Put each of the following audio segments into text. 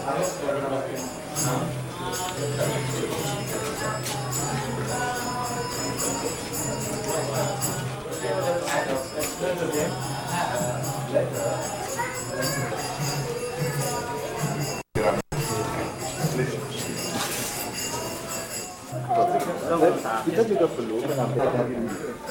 Kita juga perlu menyampaikan ini.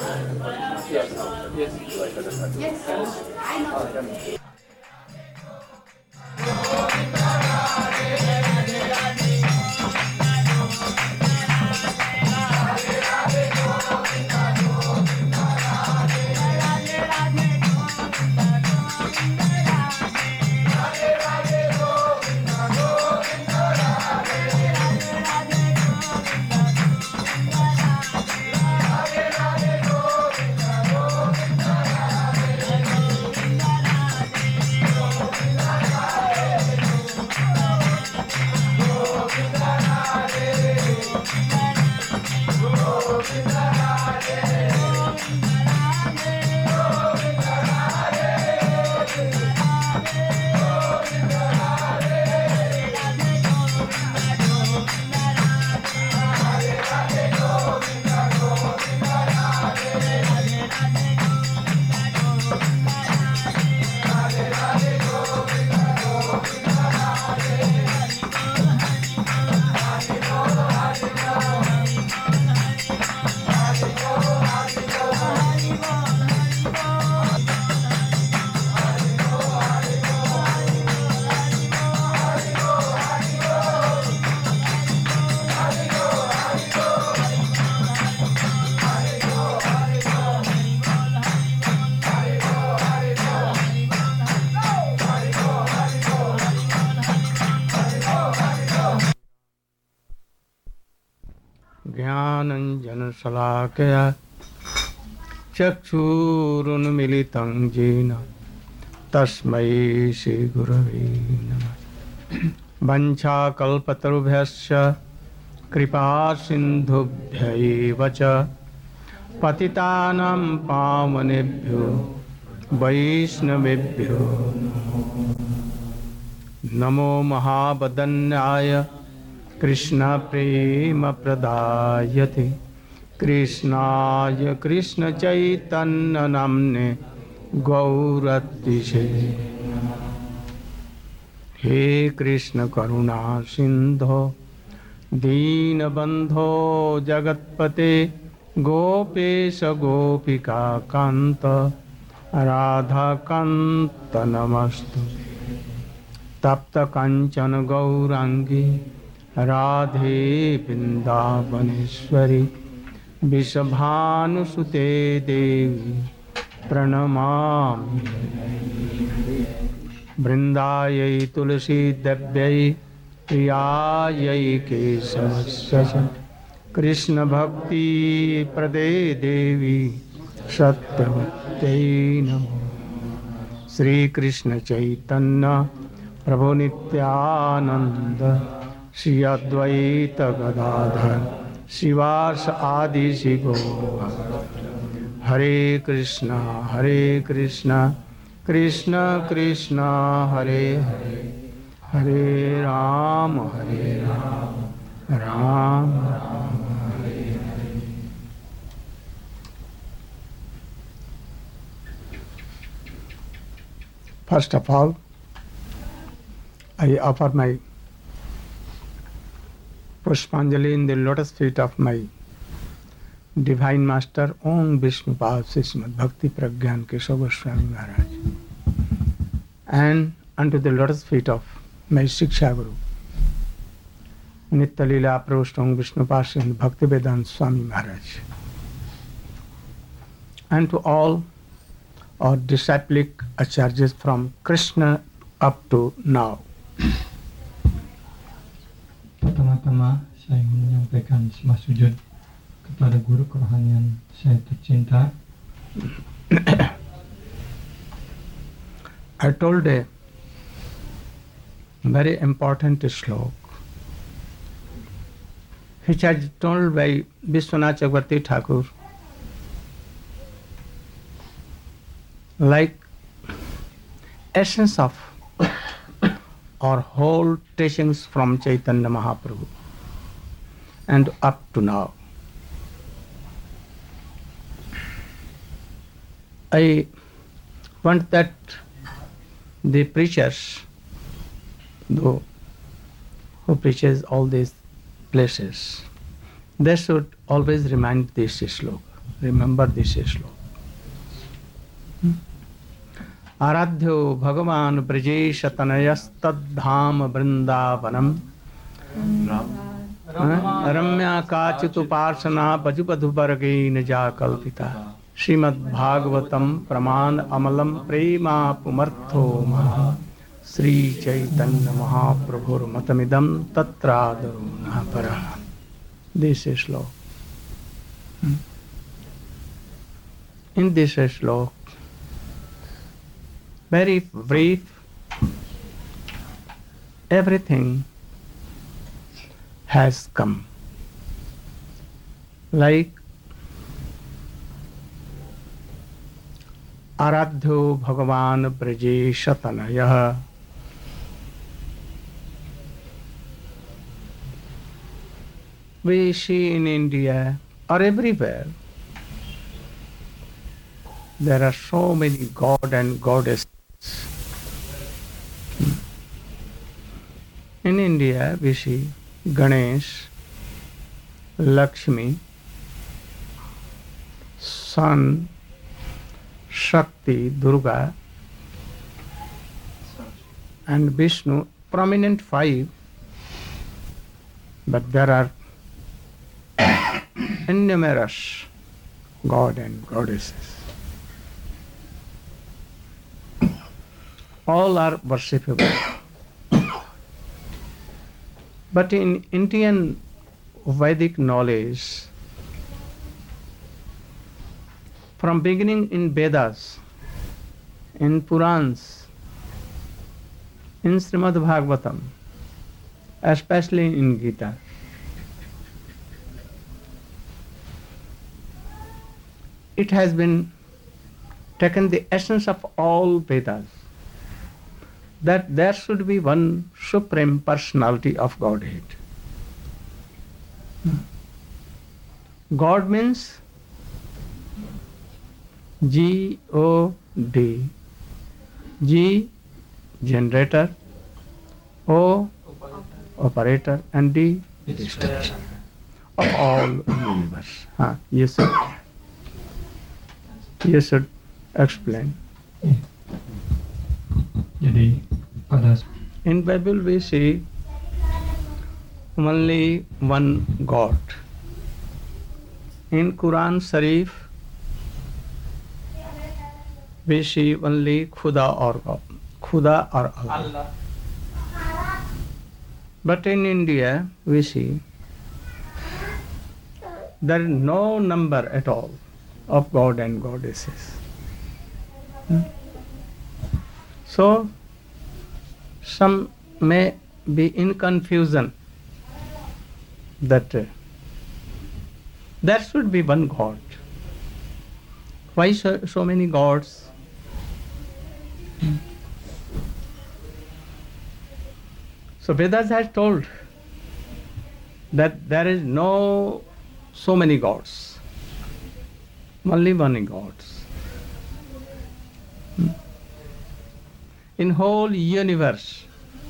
ज्ञानञ्जनशलाकया चक्षुरुन्मिलितं येन तस्मै श्रीगुरवे नमः। वञ्चाकल्पतरुभ्यश्च कृपासिन्धुभ्यैव च पतितानां पावनेभ्यो वैष्णवेभ्यो नमो महावदन्याय कृष्णप्रेमप्रदायते कृष्णाय कृष्णचैतन्यनाम्ने गौरतिशे। हे कृष्ण करुणा सिन्धो दीनबन्धो जगत्पते गोपेश गोपिका कान्त राधाकान्त नमस्तुते। तप्त कांचन गौरांगी राधे वृंदावनेश्वरी वृषभानुसुते देवी प्रणमामि। वृंदायै तुलसी देव्यै प्रियायै केशवस्य च कृष्ण भक्ति प्रदे देवी सत्यवत्यै नमो। श्री कृष्ण चैतन्य प्रभु नित्यानंद श्री अद्वैत गदाधर शिवास आदि शिवो। हरे Krishna Krishna Krishna Hare Hare Hare Ram Ram Ram Hare Hare. First of all, I offer my Pushpanjali in the lotus feet of my Divine Master Om Vishnupad Srimad Bhakti Pragyan Keshav Goswami Maharaj, and unto the lotus feet of my Shiksha Guru Nitya Leela Prost Om Vishnupad Srimad Bhakti Vedanta Swami Maharaj, and to all our disciplic acharyas from Krishna up to now. Pertama-tama saya ingin menyampaikan semua sujud kepada guru kerohanian saya tercinta. I told a very important slok which is told by Vishwanath Chakravarti Thakur, like essence of or whole teachings from Chaitanya Mahaprabhu and up to now. I want that the preachers, though who preaches all these places, they should always remind this sloka, remember this sloka. Aradhyo Bhagavan Brajesh Tanayastadham Vrindavanam Ramya Kachitu Parsana Pajupadhu Vargena Kalpita Srimad Bhagavatam Praman Amalam Prema Pumartho Maha Sri Chaitanya Mahaprabhur Matamidam Tatradaru Nahapara. This is sloka. In this sloka, very brief, everything has come. Like Aradhyo Bhagavan Brajesh Tanayah. We see in India or everywhere, there are so many god and goddesses. In India, we see Ganesh, Lakshmi, Sun, Shakti, Durga, and Vishnu, prominent five, but there are innumerous god and goddesses. All are worshipable. But in Indian Vedic knowledge, from beginning in Vedas, in Purans, in Srimad Bhagavatam, especially in Gita, it has been taken the essence of all Vedas, that there should be one supreme personality of Godhead. God means G-O-D. G, generator, O, operator, and D, distribution of all universe. You should explain. Jadi pada In Bible we see only one God. In Quran Sharif we see only Khuda or God, Khuda or Allah. But in India we see there is no number at all of God and goddesses. So some may be in confusion that there should be one God. Why so many gods? So Vedas has told that there is no so many gods, only one God. In whole universe,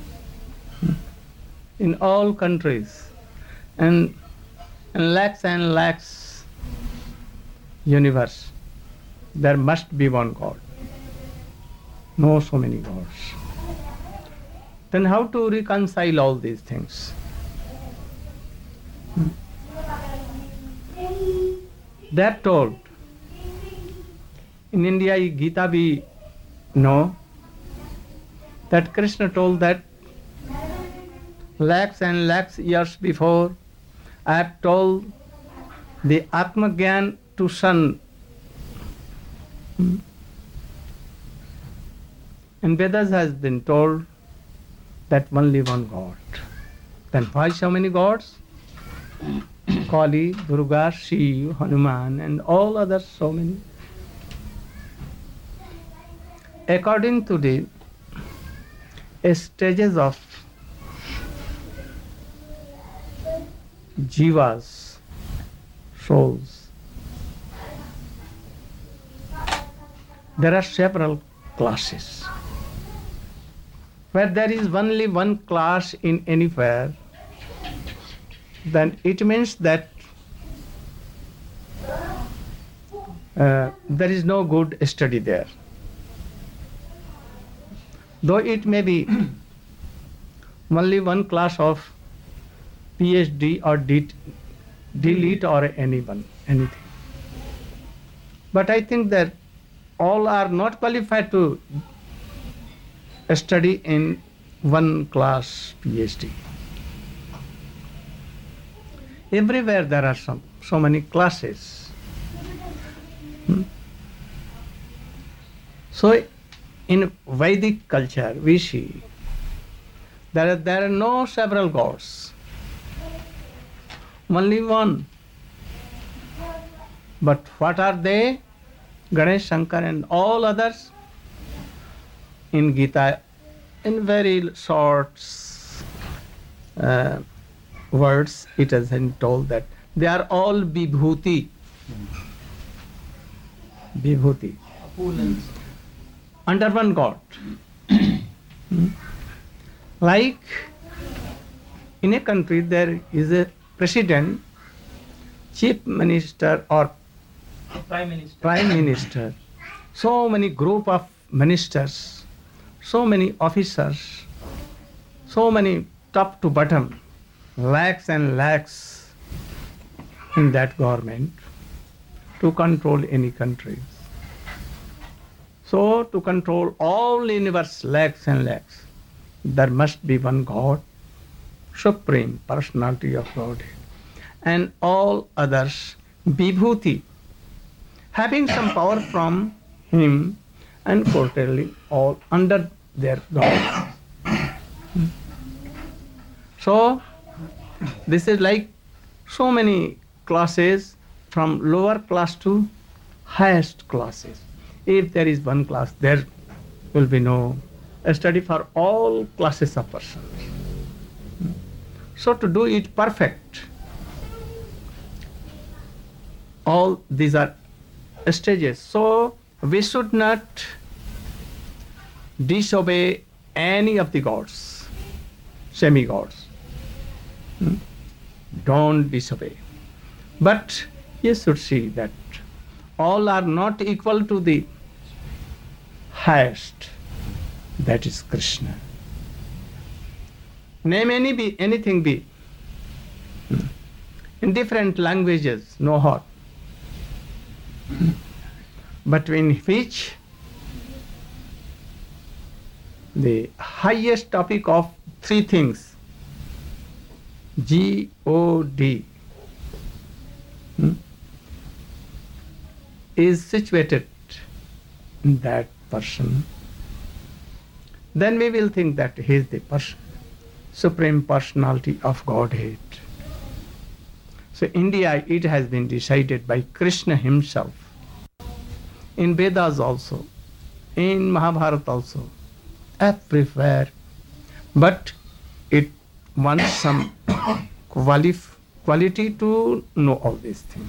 in all countries, and lakhs universe, there must be one God. No so many gods. Then how to reconcile all these things? They are told. In India, Gita we know that Krishna told that lakhs and lakhs years before, I have told the Atma Gyan to son. And Vedas has been told that only one God. Then why so many gods? Kali, Durga, Shiva, Hanuman, and all others so many. According to the stages of jivas, souls. There are several classes. Where there is only one class in anywhere, then it means that there is no good study there. Though it may be only one class of PhD or DLET or anything. But I think that all are not qualified to study in one class PhD. Everywhere there are so many classes. So in Vedic culture we see there are no several gods, only one. But what are they? Ganesh, Shankar and all others. In Gita, in very short words, it has been told that they are all Vibhuti. Vibhuti. Under one God. Like in a country there is a president, chief minister or prime minister, so many group of ministers, so many officers, so many top to bottom, lakhs and lakhs in that government to control any country. So to control all universe, lakhs and lakhs, there must be one God, Supreme Personality of Godhead, and all others Vibhuti, having some power from him and quarterly all under their God. So this is like so many classes from lower class to highest classes. If there is one class, there will be no study for all classes of persons. So to do it perfect, all these are stages. So we should not disobey any of the gods, semi-gods. Don't disobey. But you should see that all are not equal to the highest, that is Krishna. Name anything be, in different languages, no hurt, between which the highest topic of three things, G-O-D, is situated in that person, then we will think that he is the person, Supreme Personality of Godhead. So India, it has been decided by Krishna himself. In Vedas also, in Mahabharata also, everywhere. But it wants some quality to know all these things.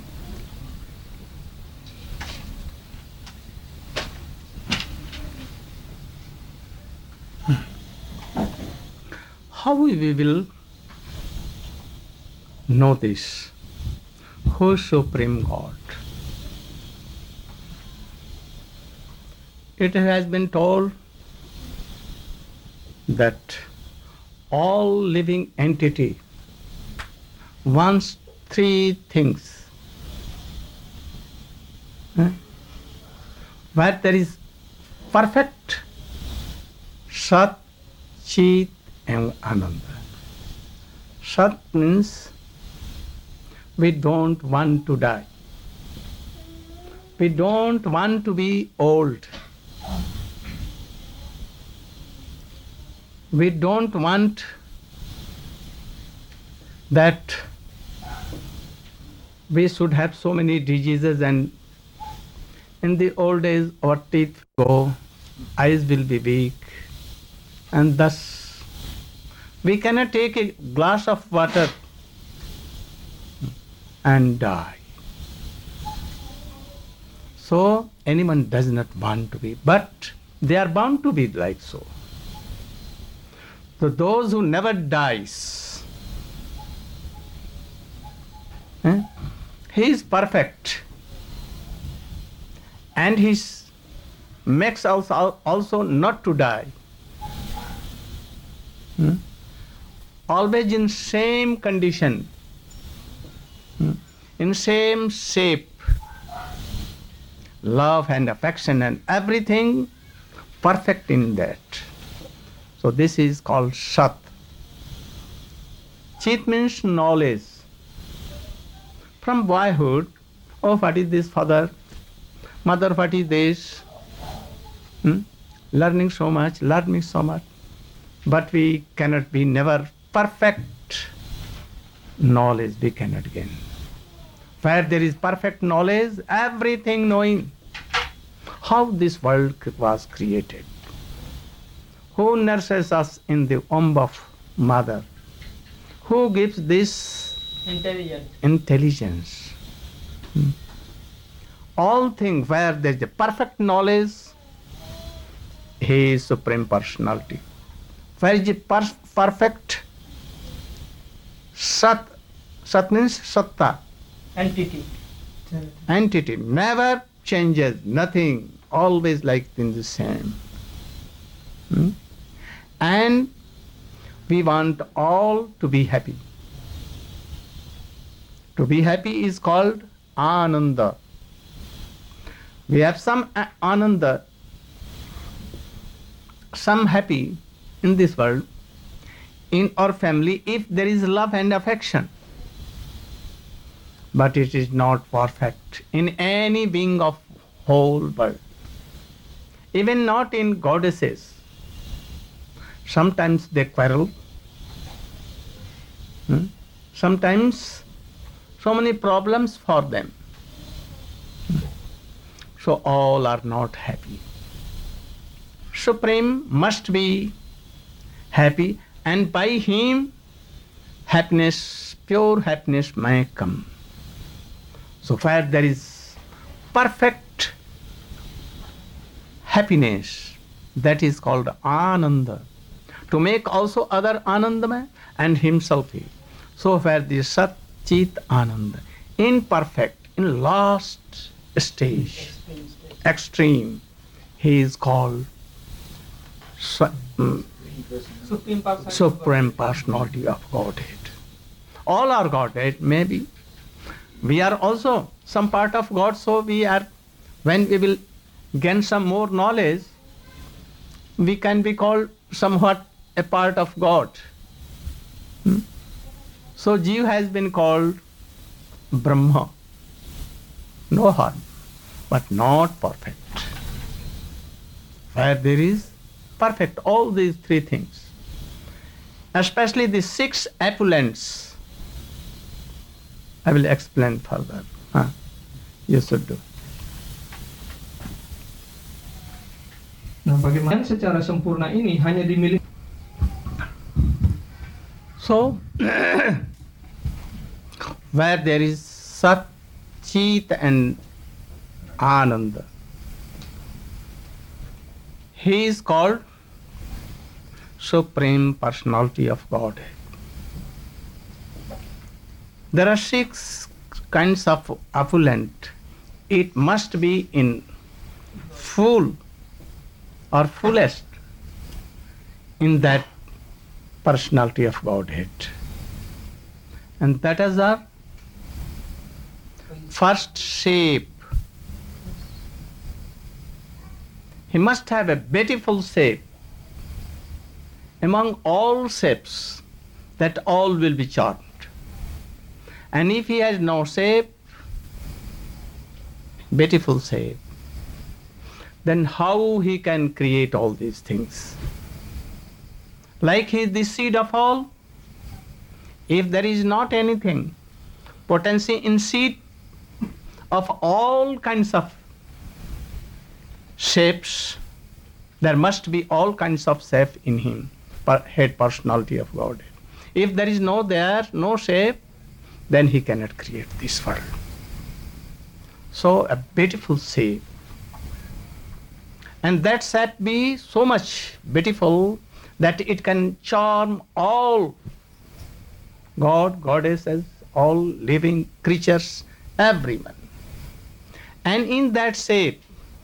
How we will know this? Who is Supreme God? It has been told that all living entity wants three things. Where there is perfect Sat, Chit and Ananda. Sat means we don't want to die. We don't want to be old. We don't want that we should have so many diseases, and in the old days our teeth go, eyes will be weak, And thus, we cannot take a glass of water and die. So, anyone does not want to be, but they are bound to be like so. So, those who never dies, he is perfect, and he makes us also not to die. Always in same condition, in same shape, love and affection and everything perfect in that. So this is called Sat. Chit means knowledge. From boyhood, oh, what is this, father? Mother, what is this? Learning so much. But we cannot be never perfect knowledge we cannot gain. Where there is perfect knowledge, everything knowing, how this world was created, who nurses us in the womb of mother, who gives this intelligence. All things where there is a perfect knowledge, he is Supreme Personality. Where is it perfect? Sat. Sat means Satta. Entity. Never changes, nothing. Always like in the same. And we want all to be happy. To be happy is called Ananda. We have some Ananda, some happy in this world, in our family, if there is love and affection. But it is not perfect in any being of whole world. Even not in goddesses. Sometimes they quarrel. Sometimes so many problems for them. So all are not happy. Supreme must be happy, and by him happiness, pure happiness may come. So where there is perfect happiness, that is called Ananda. To make also other Anandamay and himself he. So where the Sat Chit Ananda, imperfect, in last stage, extreme, he is called Supreme Personality of Godhead. All are Godhead, maybe. We are also some part of God, so we are, when we will gain some more knowledge, we can be called somewhat a part of God. So Jeev has been called Brahma. No harm, but not perfect. Where there is perfect, all these three things, especially the 6 appellants, I will explain further. You should do. Nah, bagaimana secara sempurna ini hanya dimiliki. So, where there is Sat, Chit and Ananda, he is called Supreme Personality of Godhead. There are 6 kinds of affluent. It must be in full or fullest in that personality of Godhead. And that is our first shape. He must have a beautiful shape. Among all shapes, that all will be charmed. And if he has no shape, beautiful shape, then how he can create all these things? Like he is the seed of all. If there is not anything, potency in seed of all kinds of shapes, There must be all kinds of shape in him, head personality of God. If there is no shape, then he cannot create this world. So a beautiful shape. And that shape be so much beautiful that it can charm all God, goddesses, all living creatures, everyone. And in that shape,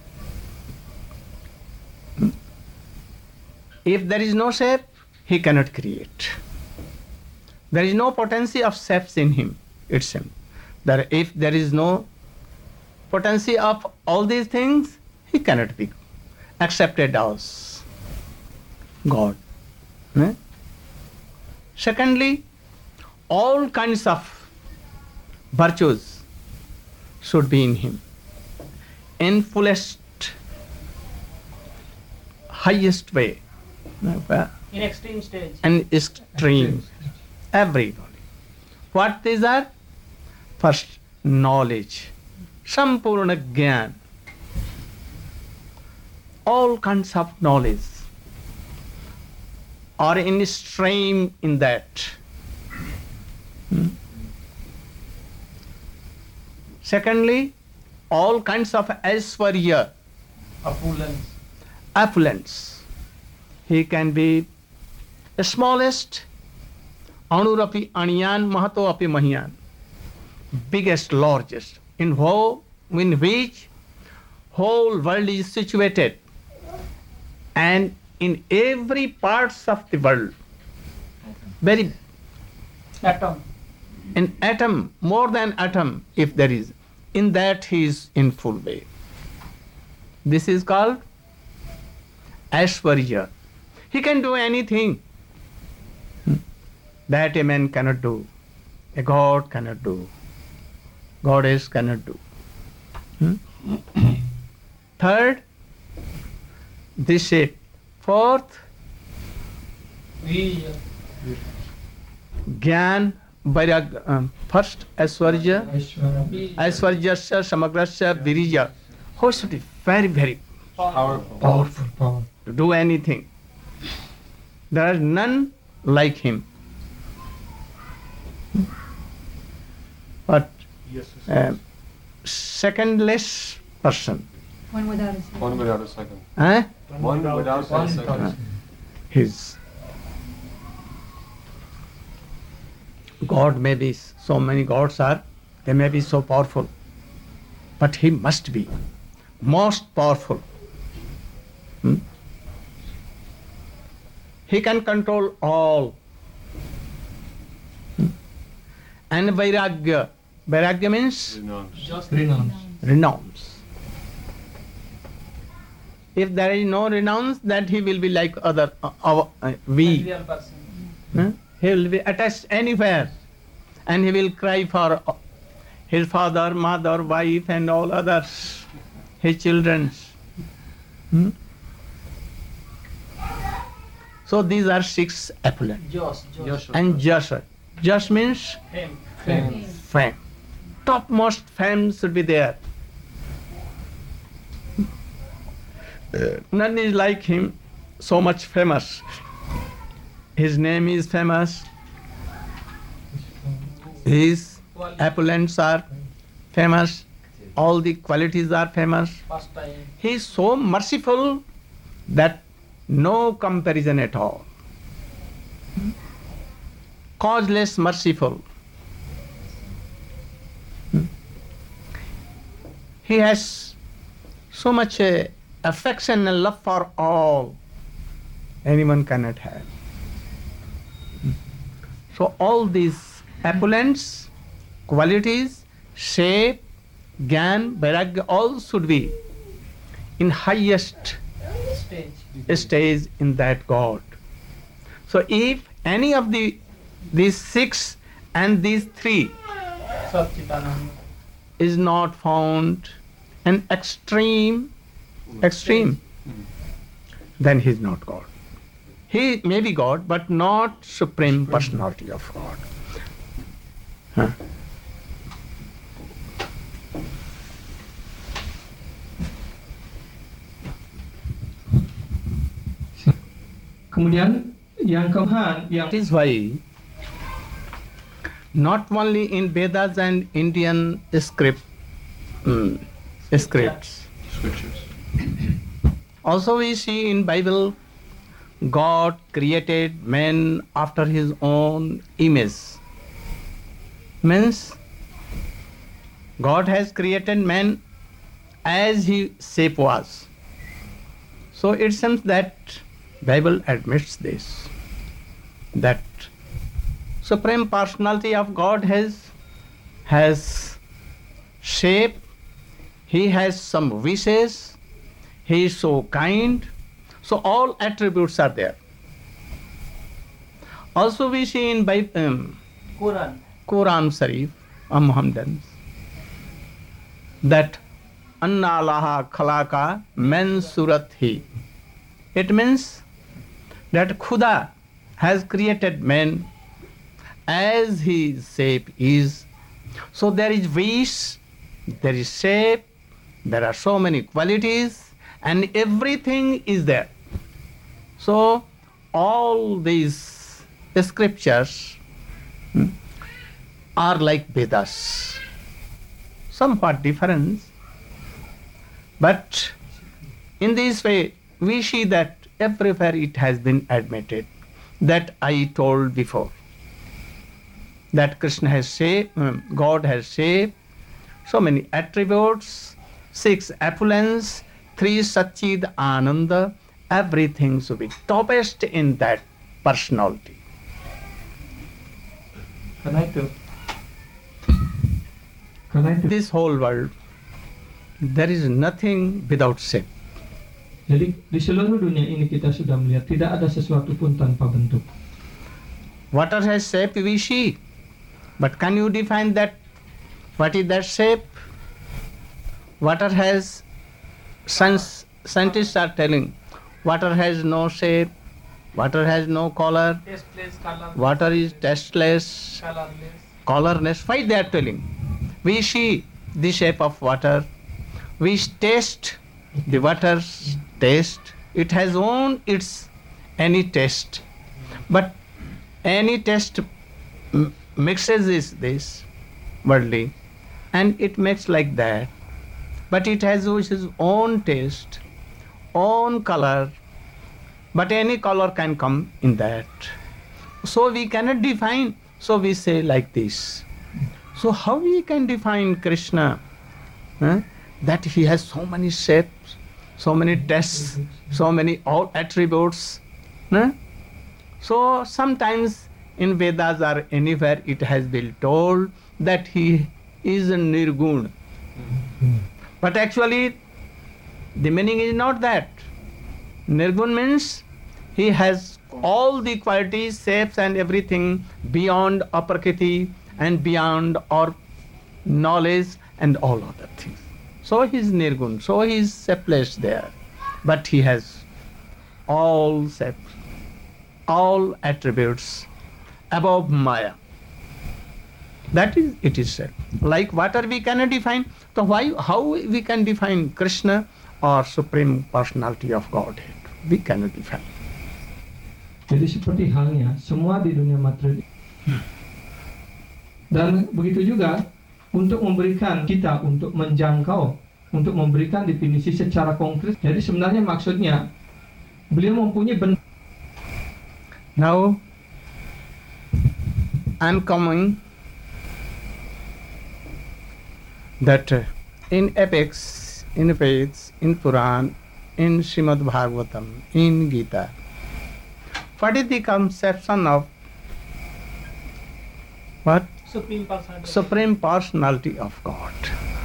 if there is no shape, he cannot create. There is no potency of shapes in him itself. If there is no potency of all these things, he cannot be accepted as God. Secondly, all kinds of virtues should be in him, in fullest, highest way. In extreme stage. And extreme. Everybody. What these are? First, knowledge. Sampurna Gyan. All kinds of knowledge are in stream in that. Secondly, all kinds of aishwarya, affluence. He can be the smallest, anurapi anyan mahato api mahyan, biggest, largest, in which whole world is situated, and in every parts of the world, very Atom. an atom, more than atom, if there is, in that he is in full way. This is called Aishwarya. He can do anything that a man cannot do, a god cannot do, goddess cannot do. Third, this shape. Fourth, Gyan, Vairagya. First, Aishwarya, Aishwaryasya, Samagrasya, Virya. Who should be very, very powerful to do anything. There is none like him. But secondless person. One without a second. One without a second. Eh? One without a second. His God may be, so many gods are, they may be so powerful, but he must be most powerful. He can control all. And Vairagya. Vairagya means renounce. If there is no renounce, then he will be like other, we. Real person. He will be attached anywhere, and he will cry for his father, mother, wife, and all others, his children. So these are 6 appellants. Josh. And Jasha. Jash means fame. Topmost fame should be there. None is like him, so much famous. His name is famous. His appellants are famous. All the qualities are famous. First time. He is so merciful that no comparison at all. Causeless merciful. He has so much affection and love for all. Anyone cannot have. So all these appellants, qualities, shape, Gyan, Vairagya, all should be in highest stage in that God. So if any of these 6 and these 3 Satchitananda. is not found an extreme, then he is not God. He may be God, but not supreme personality of God. Kemudian yang keempat yang That is why not only in Vedas and Indian scripts, Scriptures. also we see in Bible, God created man after his own image. Means God has created man as his shape was. So it seems that Bible admits this, that Supreme Personality of God has shape, he has some wishes, he is so kind, so all attributes are there. Also we see in Quran. Quran Sharif, Muhammadan, that Anna Allaha Khalaka Men Surat Hi. It means that Khuda has created man as his shape is. So there is wish, there is shape, there are so many qualities, and everything is there. So all these scriptures are like Vedas, somewhat different, but in this way we see that everywhere it has been admitted that I told before, that Krishna has shape, God has shape, so many attributes, 6 effluence, 3 Satchid Ananda, everything should be topest in that personality. karena itu This whole world, there is nothing without shape. jadi di seluruh dunia ini kita sudah melihat tidak ada sesuatu pun tanpa bentuk. Water has shape, we see. But can you define that? What is that shape? Water has, scientists are telling, water has no shape, water has no color, Tasteless, colorless. water is tasteless, Colorless. colorless. Why they are telling? We see the shape of water, we taste the water's taste, it has own its any taste. But any taste mixes this worldly, and it makes like that. But it has its own taste, own color, but any color can come in that. So we cannot define, so we say like this. So how we can define Krishna? That he has so many shapes, so many tastes, so many all attributes. So sometimes in Vedas or anywhere it has been told that he is a Nirgun. But actually the meaning is not that. Nirgun means he has all the qualities, shapes and everything beyond Prakriti and beyond our knowledge and all other things. So he is Nirgun, so he is shapeless there. But he has all shapes, all attributes above Maya. That is, it is said. Like water we cannot define, so how we can define Krishna or Supreme Personality of Godhead? We cannot define. Jadi seperti halnya semua di dunia materi. Dan begitu juga untuk memberikan kita untuk menjangkau, untuk memberikan definisi secara konkret. Jadi sebenarnya maksudnya beliau mempunyai bentuk. Now I'm coming that in epics, in Veds, in Puran, in Srimad Bhagavatam, in Gita, what is the conception of what? Supreme Personality. Supreme Personality of God.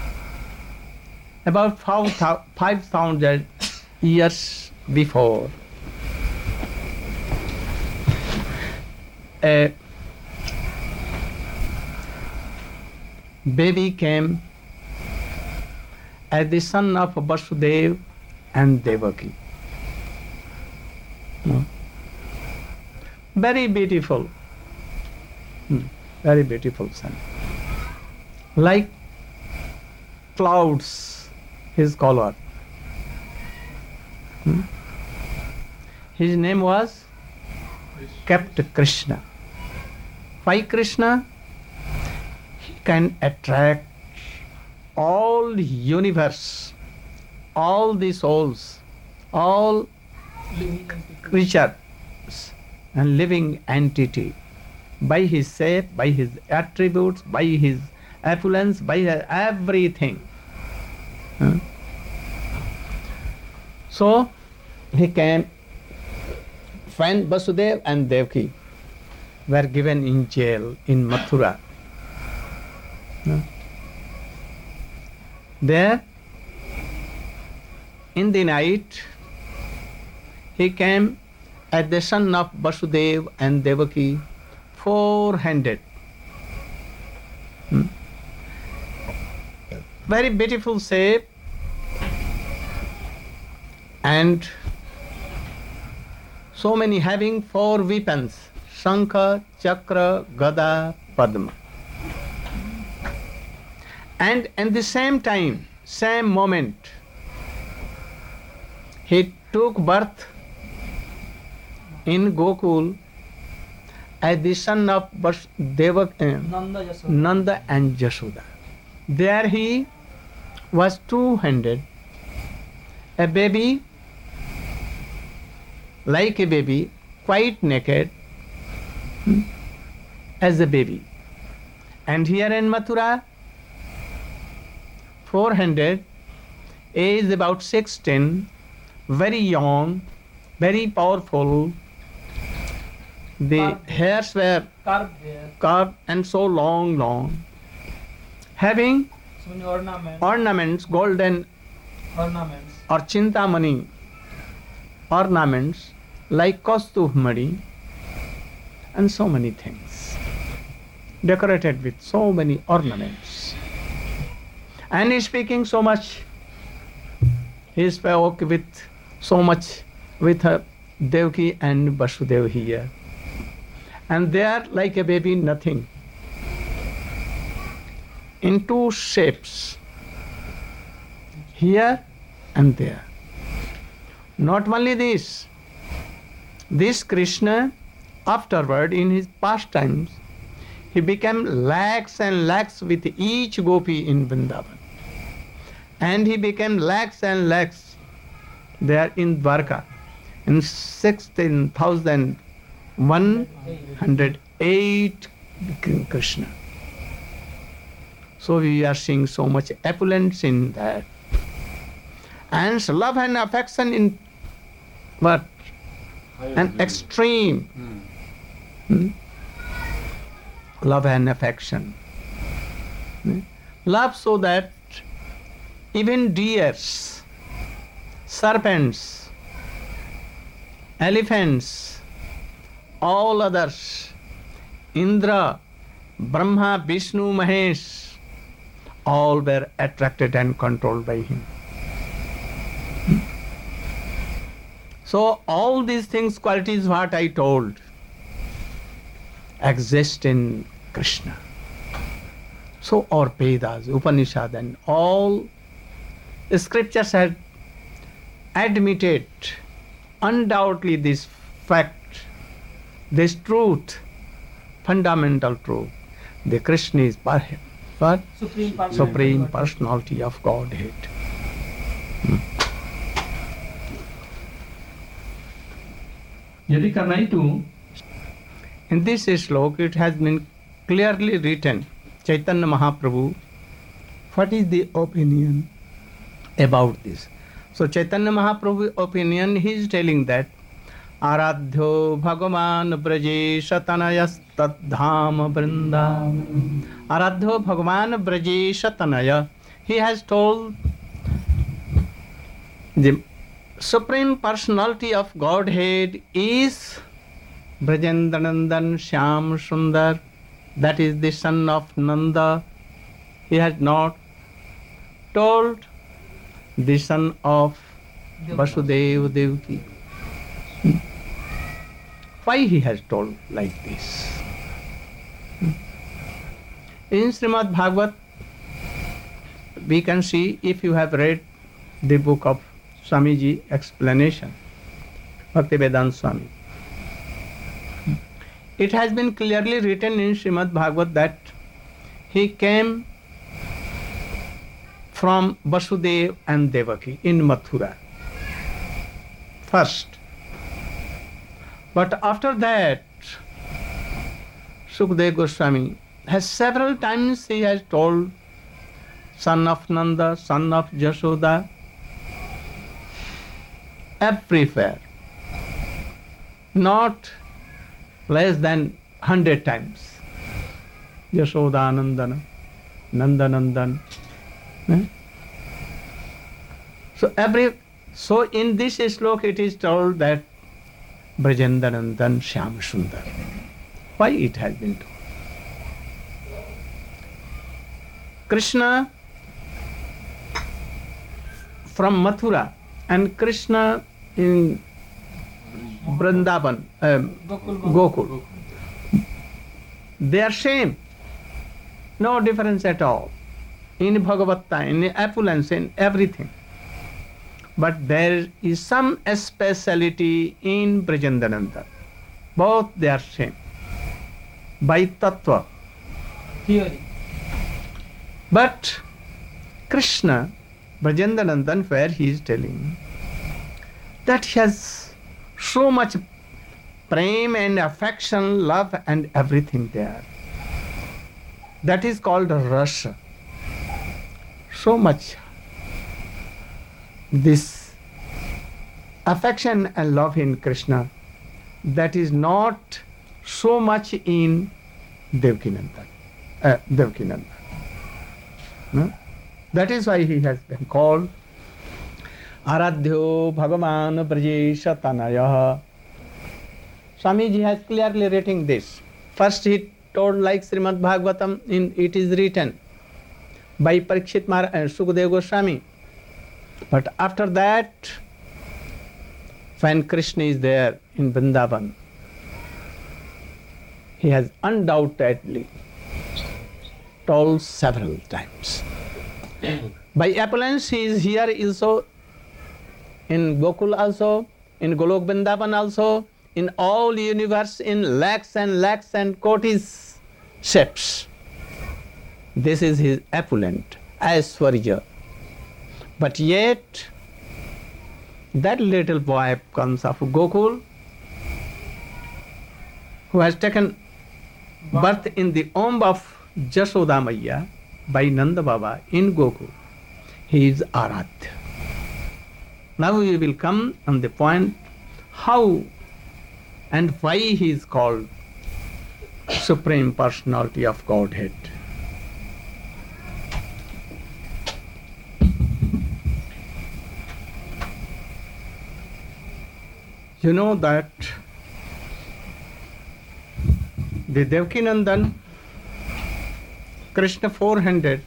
About 5,000 years before, a baby came as the son of Vasudeva and Devaki. Very beautiful. Very beautiful son. Like clouds, his color. His name was kept Krishna. Why Krishna? He can attract all universe, all the souls, all creatures and living entity by his shape, by his attributes, by his affluence, by everything. So he came when Vasudeva and Devaki were given in jail in Mathura. There, in the night, he came at the son of Vasudeva and Devaki, four-handed. Very beautiful shape, and so many having four weapons: Shankha, Chakra, Gada, Padma. And at the same time, same moment, he took birth in Gokul as the son of Nanda and Jashoda. There he was two-handed, a baby, like a baby, quite naked, as a baby. And here in Mathura, four-handed, age about 16, very young, very powerful. The hairs were carved and so long, having So many ornaments, golden ornaments. or chintamani ornaments like Kaustubh-mani and so many things, decorated with so many ornaments. And he speaking so much, he spoke with so much with Devaki and Vasudeva here. And they are like a baby, nothing. In two shapes, here and there. Not only this Krishna, afterward in his pastimes, he became lakhs and lakhs with each gopi in Vrindavan. And he became lakhs and lakhs there in Dwarka, in 16,108 Krishna. So we are seeing so much opulence in that. And love and affection in what? An extreme. Love and affection. Love so that even deers, serpents, elephants, all others, Indra, Brahma, Vishnu, Mahesh, all were attracted and controlled by him. So all these things, qualities what I told, exist in Krishna. So our Vedas, Upanishad and all scriptures had admitted undoubtedly this fact, this truth, fundamental truth. The Krishna is what? Supreme Personality of Godhead. Jadi karena itu, in this slok it has been clearly written, Chaitanya Mahaprabhu, what is the opinion about this? So Chaitanya Mahaprabhu's opinion, he is telling that Aradhyo Bhagavan Brajesh Tanayas Tadham Vrindavan. Aradhyo Bhagavan Brajesh Tanaya. He has told the Supreme Personality of Godhead is Brajendranandan Shyam Sundar, that is the son of Nanda. He has not told the son of Vasudeva Devaki. Why he has told like this? In Srimad Bhagavat, we can see, if you have read the book of Swamiji explanation, Bhaktivedanta Swami, It has been clearly written in Srimad Bhagavat that he came from Vasudev and Devaki in Mathura first. But after that, Sukadeva Goswami has several times he has told, son of Nanda, son of Jashoda, everywhere, not less than 100 times. Yashoda Nandana, Nanda Nandan. So in this slok it is told that Brajendanandan Shyam Sundar. Why it has been told? Krishna from Mathura and Krishna in Vrindavan, Gokul. They are same. No difference at all. In Bhagavatta, in opulence, in everything. But there is some speciality in Brajendananda. Both they are same. By Tattva. Theory. But Krishna, Brajendanandan, where he is telling that he has so much prem and affection, love and everything there. That is called rasa. So much this affection and love in Krishna, that is not so much in Devkinandan. No? That is why he has been called Aradhyo Bhagavan Brajesha Tanayah. Swamiji has clearly written this. First he told like Srimad Bhagavatam, it is written by Parikshit Maharaj and Sukadeva Goswami. But after that, when Krishna is there in Vrindavan, he has undoubtedly told several times. By opulence, he is here also, in Gokul also, in Golok Vrindavan also, in all universe, in lakhs and kotis shapes. This is his opulent, Aishwarya. But yet, that little boy comes of Gokul, who has taken birth in the womb of Jashoda Maiya by Nanda Baba in Gokul. He is Aradhya. Now we will come on the point how and why he is called Supreme Personality of Godhead. You know that the Devkinandan, Krishna 400,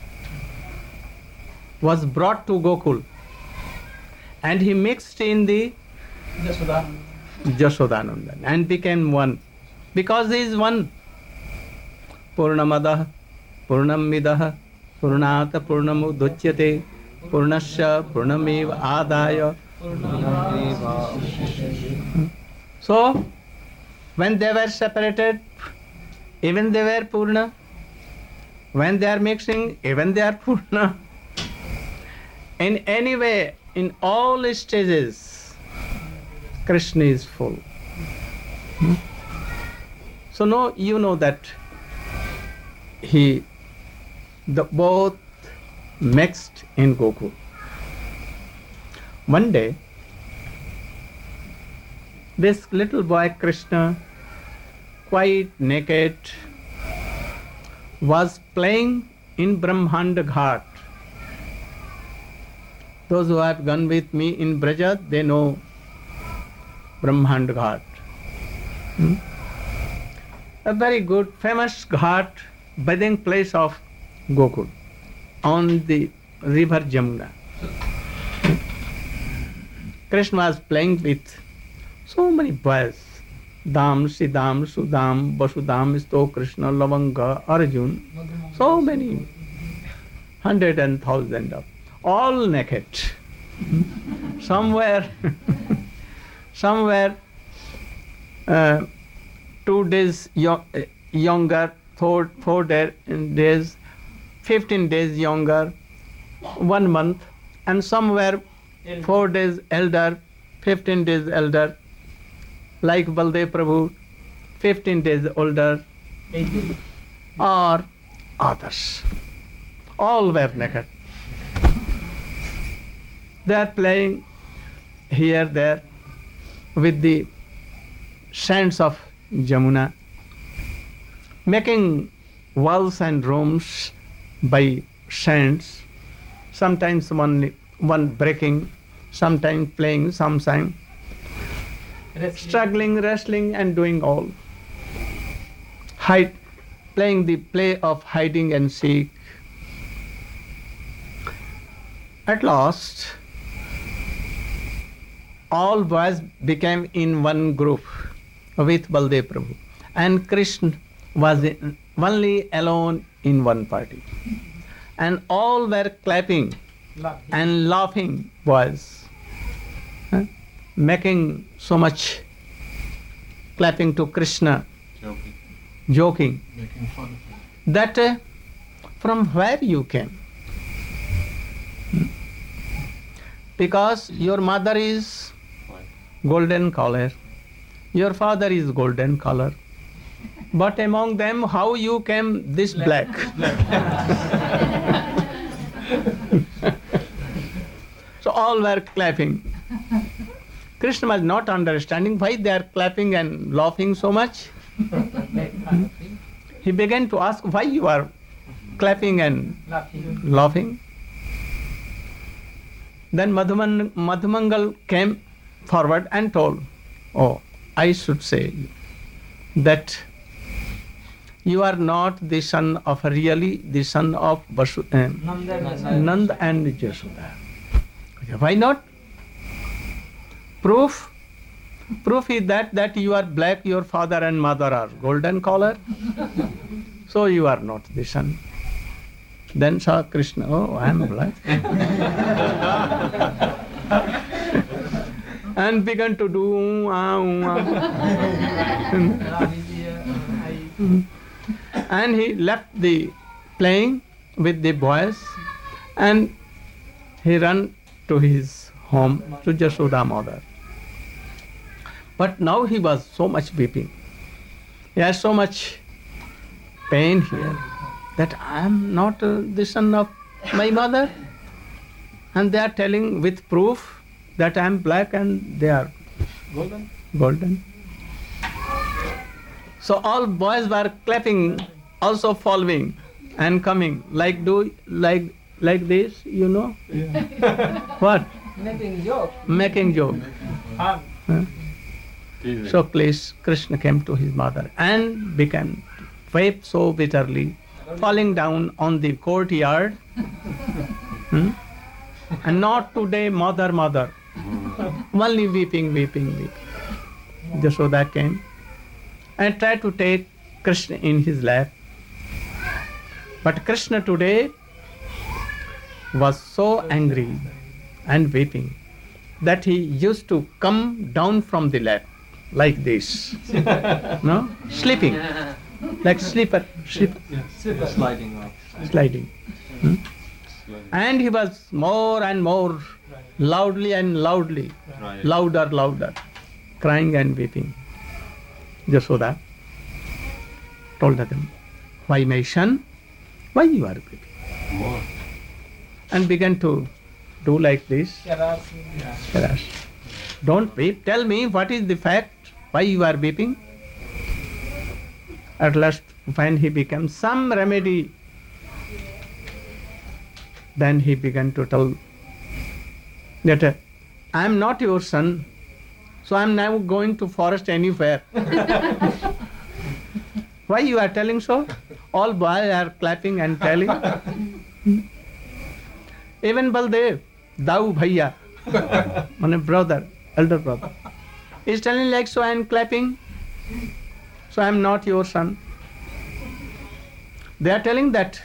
was brought to Gokul and he mixed in the Jashodanandan and became one. Because he is one. Purnamadah, Purnamidah, Purnata Purnamudachyate, Purnasya Purnamiva Adaya. So, when they were separated, even they were Purna. When they are mixing, even they are Purna. In any way, in all stages, Krishna is full. So now you know that both mixed in Gokul. One day, this little boy Krishna, quite naked, was playing in Brahmanda Ghat. Those who have gone with me in Braja, they know Brahmanda Ghat. A very good, famous ghat, bathing place of Gokul, on the river Jamuna. Krishna was playing with so many boys, Dam, Sidam, Sudam, Vasudam, Sto, Krishna, Lavanga, Arjun, so many, 100 and 1,000 of, all naked. Somewhere 2 2 days younger, 4 days, 15 days younger, 1 month, and some were 4 days elder, 15 days elder, like Baldev Prabhu, 15 days older, or others. All were naked. They are playing here, there, with the sands of Jamuna, making walls and rooms by sands, sometimes one breaking, sometimes playing, sometimes struggling, wrestling, and doing all. Playing the play of hiding and seek. At last, all boys became in one group with Baldev Prabhu, and Krishna was only alone in one party. And all were clapping and laughing, boys, making so much clapping to Krishna, joking, Making fun of him. that from where you came? Because your mother is golden color, your father is golden color, but among them how you came this black? So all were clapping. Krishna was not understanding why they are clapping and laughing so much. He began to ask, why you are clapping and laughing? Then Madhumangal came forward and told, oh, I should say that you are not the son of, really the son of Nanda and Yashoda. Why not? Proof is that you are black, your father and mother are golden color, so you are not the son. Then saw Krishna, oh, I am black. And began to do and he left the playing with the boys and he ran to his home, to Jashoda mother. But now he was so much weeping. He has so much pain here that I am not the son of my mother. And they are telling with proof that I am black and they are golden. So all boys were clapping, also following and coming, like this, you know? Yeah. What? Making joke. Huh? So Krishna came to his mother and began wept so bitterly, falling down on the courtyard. And not today, mother. Only weeping. Jashoda came and tried to take Krishna in his lap. But Krishna today was so angry and weeping that he used to come down from the lap like this, no? Sleeping, like slipper. Sliding off. Sliding. And he was more and more loudly and loudly, Right. louder, crying and weeping. Jashoda told them, why my son? Why you are weeping? More. And began to do like this. Karash. Don't weep. Tell me what is the fact, why you are weeping? At last, when he became some remedy, then he began to tell that I am not your son, so I am now going to forest anywhere. Why you are telling so? All boys are clapping and telling. Even Baldev, Dau Bhaiya, my brother, elder brother, is telling like so I am clapping, so I am not your son. They are telling that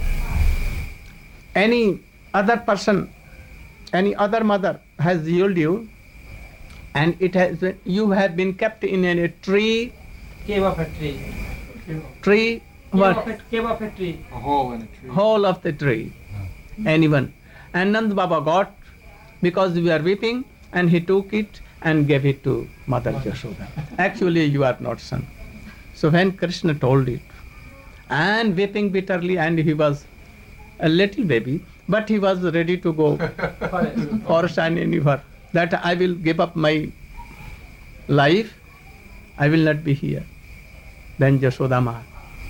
any other person, any other mother has yielded you, and you have been kept in a tree Cave of a tree. Tree, what? Cave of a tree. A hole in a tree. Whole of the tree. Anyone. And Nand Baba got, because we are weeping, and he took it and gave it to Mother Yashoda. Actually, you are not son. So when Krishna told it, and weeping bitterly, and he was a little baby, but he was ready to go forest and anywhere, that I will give up my life, I will not be here. Then Yashoda Ma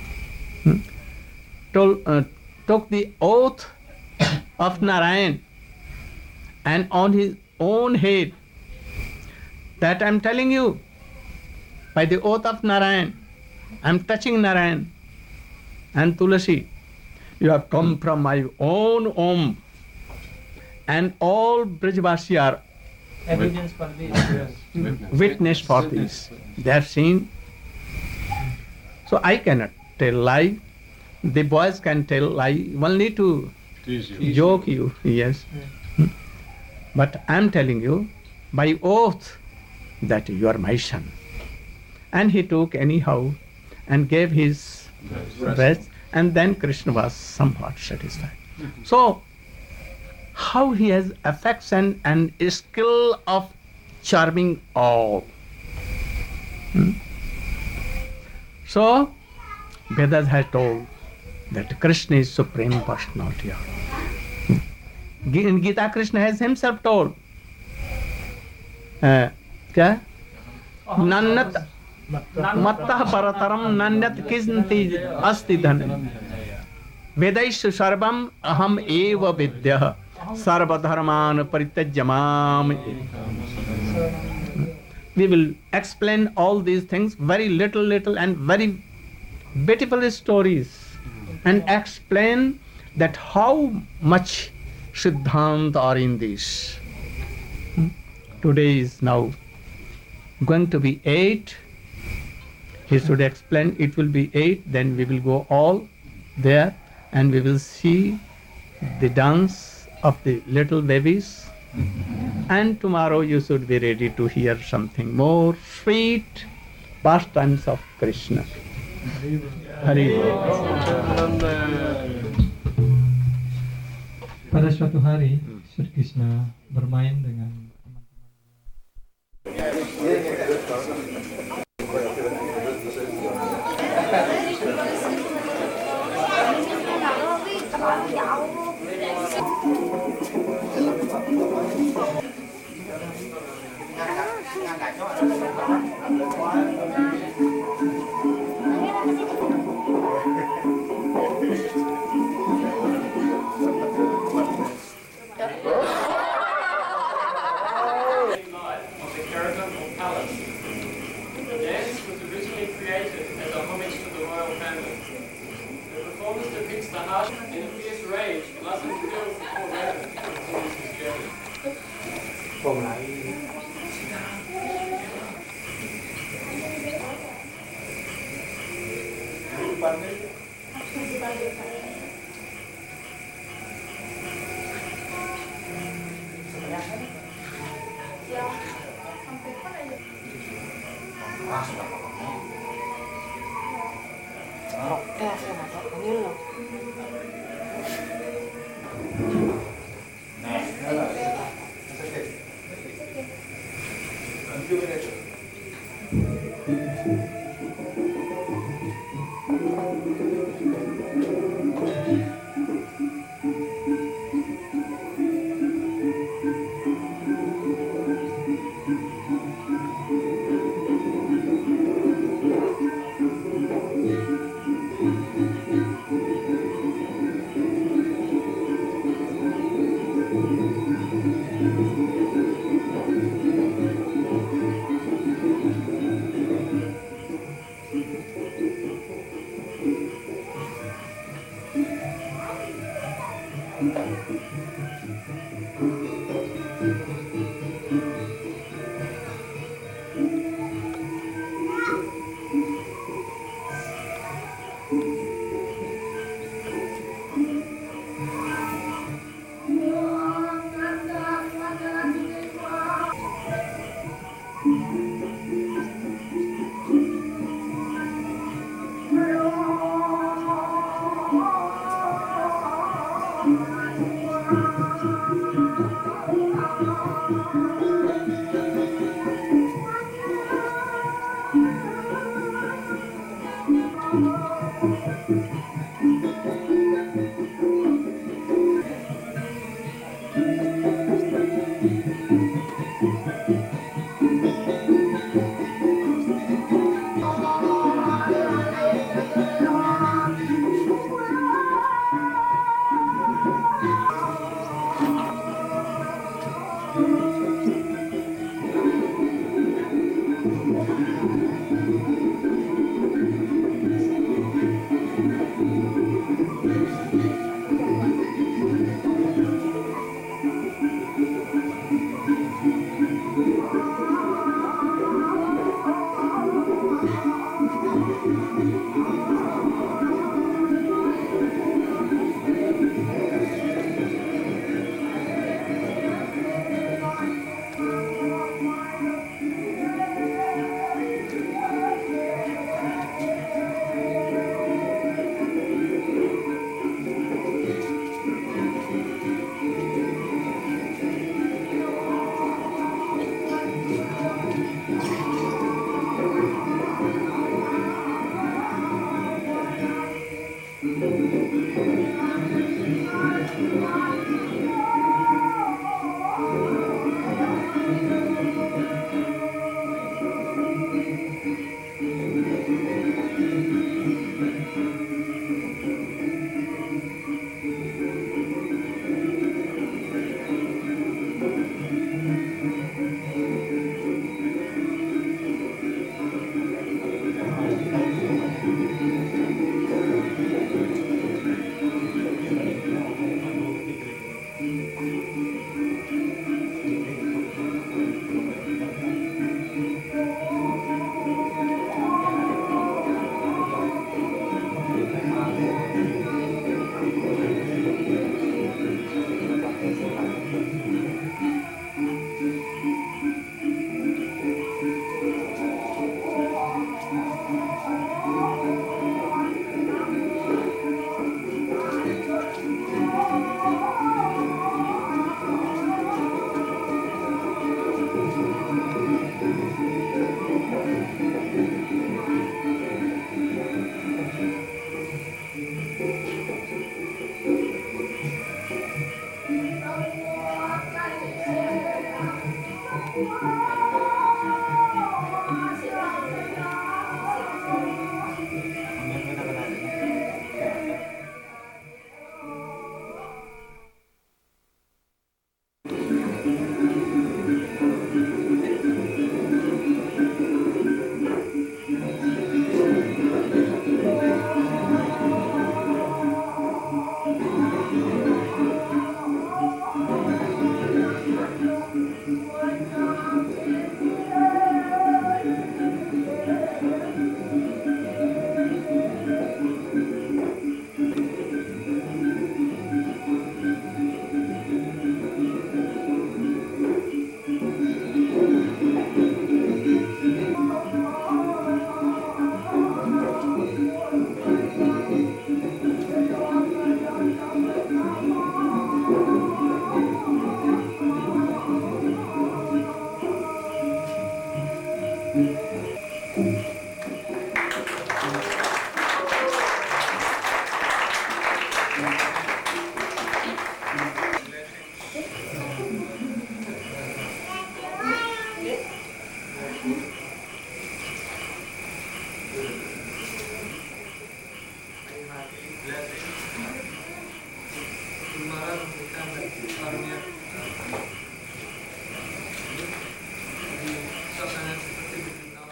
took the oath of Narayan and on his own head, that I am telling you, by the oath of Narayan, I am touching Narayan and Tulasi, you have come from my own womb, and all Brajvasi are Evidence for this. witness for this. They have seen. So I cannot tell lie. The boys can tell lie only to joke you, yes. But I am telling you by oath that you are my son. And he took anyhow and gave his breast, and then Krishna was somewhat satisfied. So, how he has affection and skill of charming all. So, Vedas has told that Krishna is Supreme Personality. In Gita, Krishna has himself told, क्या? नन्नत मत्तः परतरम नन्यत किंति अस्ति धन वेदैषु सर्वम अहम एव विद्यः सर्वधर्मान परित्यज्य माम. We will explain all these things, very little and very beautiful stories, and explain that how much Siddhanta are in this. Today is now going to be 8. He should explain, it will be 8, then we will go all there and we will see the dance of the little babies. And tomorrow you should be ready to hear something more sweet pastimes of Krishna. Hari Bol. Pada suatu hari, Sri Krishna bermain dengan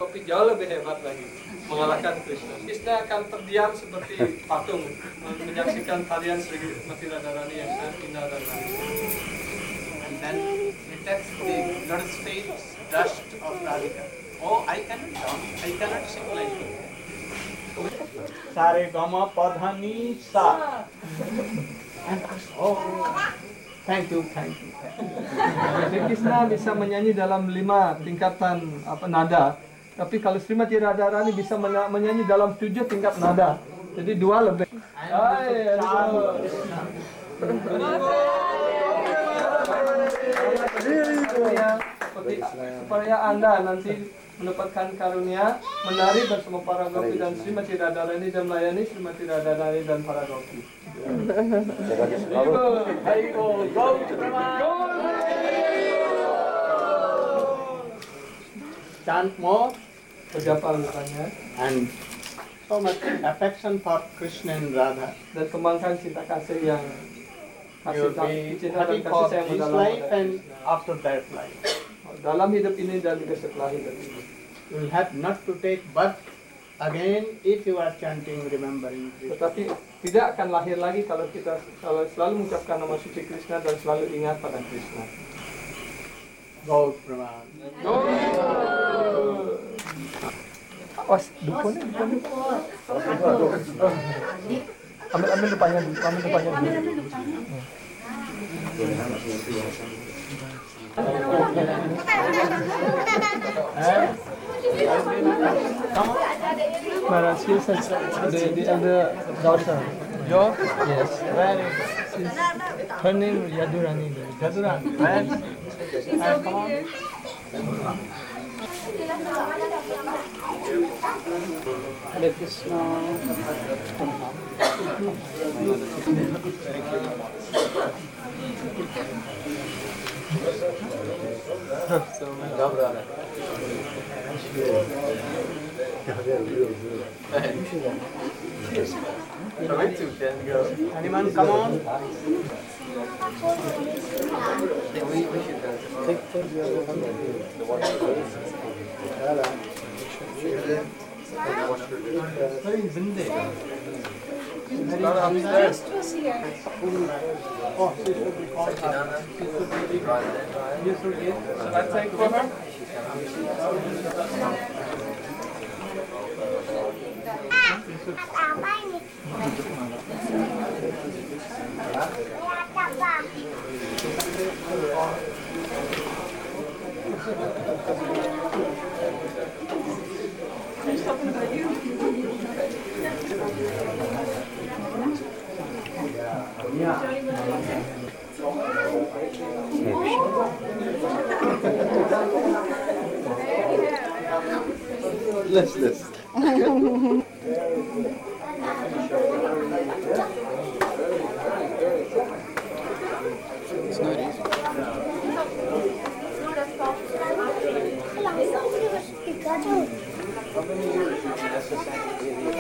tapi jauh lebih hebat lagi, mengalahkan Krishna. Krishna akan terdiam seperti patung, menyaksikan tarian Srimati Radharani yang sangat indah dan manis. And then he takes the lotus feet dust of Radhika. Oh, I cannot sing like you. Sare Gama Padhani Sa. And oh, thank you. Jadi Krishna bisa menyanyi dalam 5 tingkatan nada, tapi kalau Srimati Radharani bisa menyanyi dalam 7 tingkat nada. Jadi 2 lebih. Supaya Anda nanti mendapatkan karunia menari bersama para gopi dan Srimati Radharani dan melayani Srimati Radharani dan para gopi. Chant more Berjapa lukanya and so much affection for Krishna and Radha. dan kembangkan cinta kasih yang You will be happy for this life and after that life. dalam hidup ini dan juga setelah hidup ini. You will have not to take birth again if you are chanting, remembering Krishna. Tetapi tidak akan lahir lagi kalau kita selalu mengucapkan nama suci Krishna dan selalu ingat pada Krishna. Gaur Praman. Awas, dukunnya. Ambil depannya dulu. Maharaj, here's the elder daughter. Your? Yes. Where is Her name Yadurani. Jadura? Where? Come on. Hare Krishna. Anyone come on? Oh, she should be called her. You should get. Should I take for her? Let's. How many years is necessary?